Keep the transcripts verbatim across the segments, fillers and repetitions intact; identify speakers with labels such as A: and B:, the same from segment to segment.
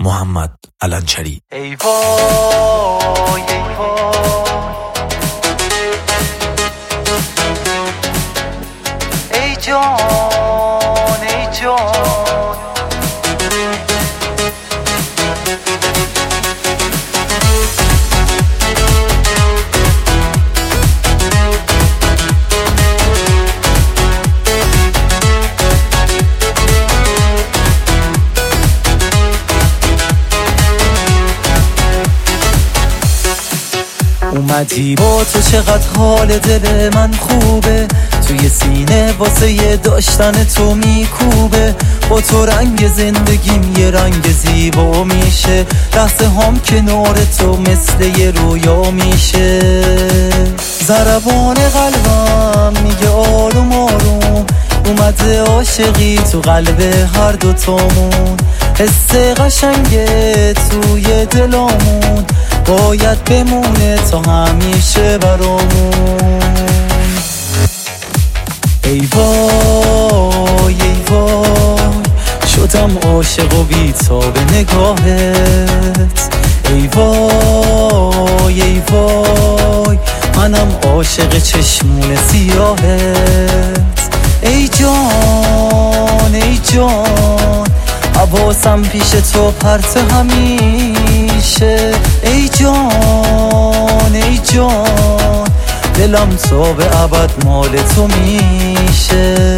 A: محمد علنچری.
B: ای وای ای وای ای جان ای جان
C: اومدی با تو چقدر حال دل من خوبه، توی سینه واسه یه داشتن تو میکوبه. با تو رنگ زندگیم یه رنگ زیبا میشه، لحظه هم کنار تو مثل یه رویا میشه. ضربان قلبم میگه آروم آروم، اومده عاشقی تو قلب هر دوتامون. حس قشنگه توی دلامون باید بمونه تا همیشه برامون. ای وای ای وای شدم عاشق و بی‌تاب نگاهت. ای وای ای وای منم عاشق چشمون سیاهت. ای جان ای جان حواسم پیش تو پرت همیشه. ای جان ای جان دلم تا به ابد مال تو میشه.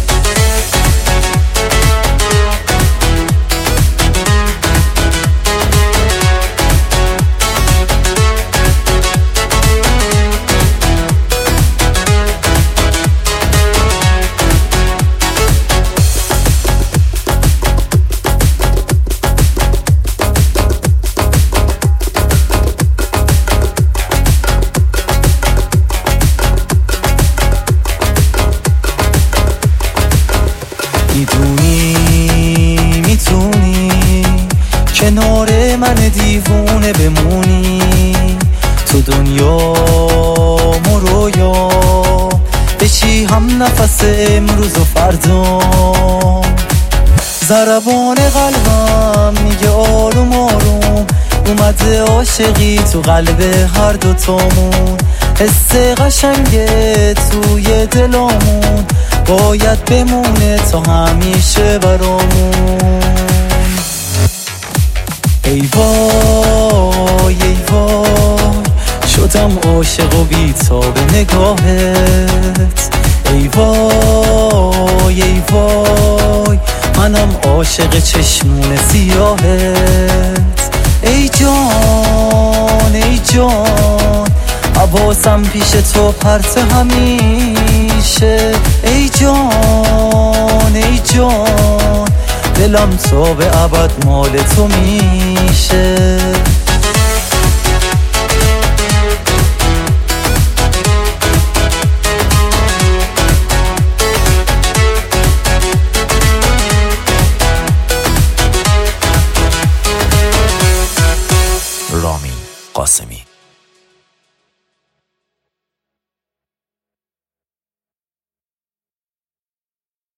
C: میدونی میتونی کنار من دیوونه بمونی، تو دنیا و رویا بشی هم نفس امروز و فردا. ضربان قلبم میگه آروم آروم، اومده عاشقی تو قلب هر دوتامون. حس قشنگه توی دلامون باید بمونه تا همیشه برامون. ای وای ای وای شدم عاشق و بی‌تاب نگاهت. ای وای ای وای منم عاشق چشمون سیاهت. ای جان ای جان حواسم پیش تو پرت همیشه. ای جان ای جان دلم تا به ابد مال تو میشه.
A: رامین قاسمی.